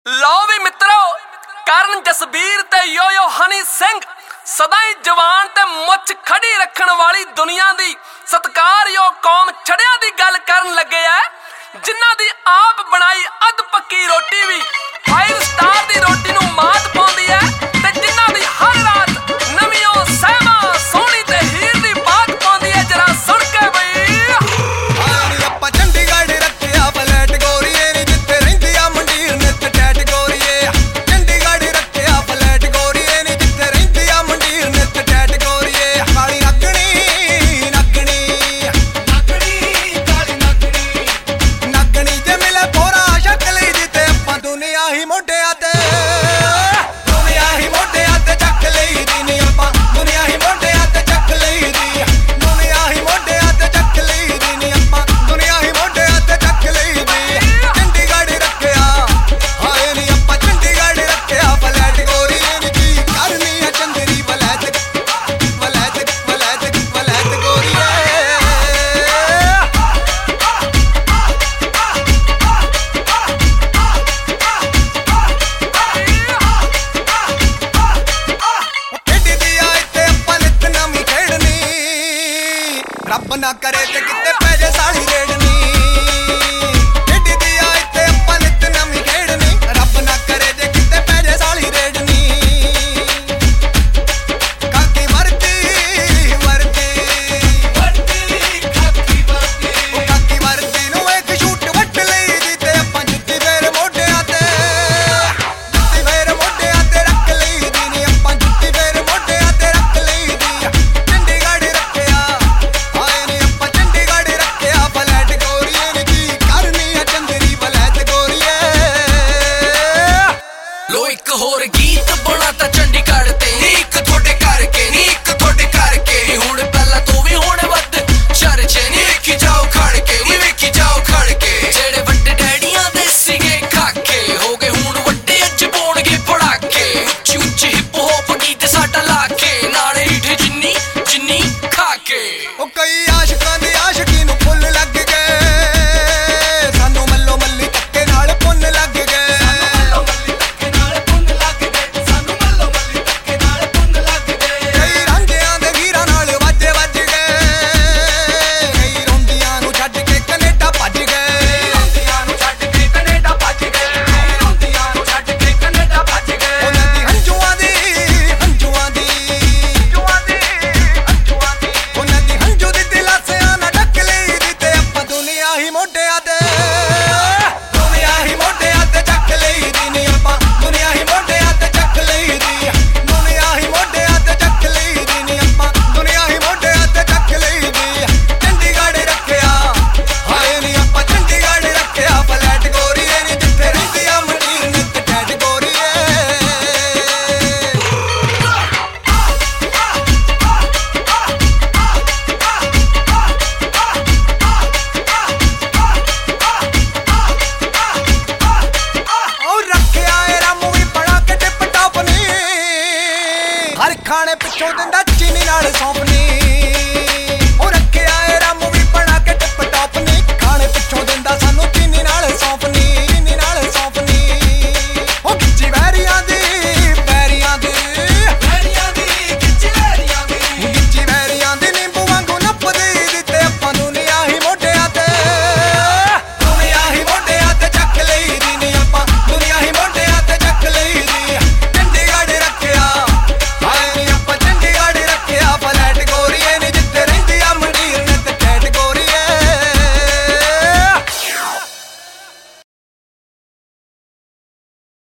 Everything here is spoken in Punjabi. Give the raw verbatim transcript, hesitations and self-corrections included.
ਲਓ ਵੀ ਮਿੱਤਰੋ, ਕਰਨ ਜਸਬੀਰ ਤੇ ਯੋ ਯੋ ਹਨੀ ਸਿੰਘ ਸਦਾ ਹੀ ਜਵਾਨ ਤੇ ਮੁੱਛ ਖੜੀ ਰੱਖਣ ਵਾਲੀ ਦੁਨੀਆ ਦੀ ਸਤਿਕਾਰਯੋਗ ਕੌਮ ਛੜਿਆਂ ਦੀ ਗੱਲ ਕਰਨ ਲੱਗੇ ਐ, ਜਿਨ੍ਹਾਂ ਦੀ ਆਪ ਬਣਾਈ ਅੱਧ ਪੱਕੀ ਰੋਟੀ ਵੀ ਫਾਈਵ ਸਟਾਰ ਦੀ ਰੋਟੀ ਨੂੰ ਮਾਤ ਪਾਉਂਦੀ ਐ ਤੇ ਜਿਨ੍ਹਾਂ ਦੀ ਹਰ ਰਾਤ ਨਵੀਂ ਸਹਿਮਾ ਸੋਹਣੀ ਤੇ ਹੀਰ ਦੀ ਬਾਤ ਪਾਉਂਦੀ ਐ। ਜਰਾ ਸੁਣ ਕੇ ਬਈ ਆਪਾਂ ਚੰਡੀਗੜ੍ਹ ਰੱਖਿਆ ਫਲੈਟ ਗੋਰੀਏ ਨੀ ਜਿੱਥੇ ਰਹਿੰਦੀ ਆ ਮੰਡੀਰ ਨਿੱਤ ਟੈਟ ਗੋਰੀਏ। ਚੰਡੀਗੜ੍ਹ ਰੱਖਿਆ ਫਲੈਟ ਗੋਰੀਏ ਨੀ ਜਿੱਥੇ ਰਹਿੰਦੀ ਆ ਮੰਡੀਰ ਨਿੱਤ ਟੈਟ ਗੋਰੀਏ। ਕਾਲੀ ਨੱਗਣੀ ਨੱਗਣੀ ਨੱਗਣੀ ਕਾਲੀ ਨੱਗਣੀ ਨੱਗਣੀ ਜੇ ਮਿਲੇ ਪੋਰਾ ਸ਼ਕਲ ਜਿੱਤੇ ਆਪਾਂ ਦੁਨੀਆ ਹੀ ਮੋਢਿਆਂ ਤੇ ਦੁਨੀਆ ਹੀ ਮੋਢਿਆਂ ਤੇ ਚੱਕ ਲਈ ਦੀ ਨੀ ਆਪਾਂ ਦੁਨੀਆ ਹੀ ਮੋਢਿਆਂ ਤੇ ਚੱਕ ਲਈ ਦੀ ਦੁਨੀਆ ਹੀ ਮੋਢਿਆਂ ਤੇ ਚੱਕ ਲਈ ਦੀ ਨੀ ਆਪਾਂ ਦੁਨੀਆ ਹੀ ਮੋਢਿਆਂ ਤੇ ਚੱਕ ਲਈ ਦੀ। ਚੰਡੀਗੜ੍ਹ ਰੱਖਿਆ ਹਾਏ ਨੀ ਆਪਾਂ ਚੰਡੀਗੜ੍ਹ ਰੱਖਿਆ ਫਲੈਟ ਗੋਰੀਏ ਨੀ ਕੀ ਕਰਨੀ ਆ ਚੰਦਰੀ ਵਲੈਤ ਵਲੈਤ ਵਲੈਤ ਵਲੈਤ ਗੋਰੀਏ। ਖੇਡੀ ਦੀ ਆ ਇੱਥੇ ਆਪਾਂ ਨਿੱਤ ਨਵੀਂ ਖੇਡਣੀ, ਰੱਬ ਨਾ ਕਰੇ ਤੇ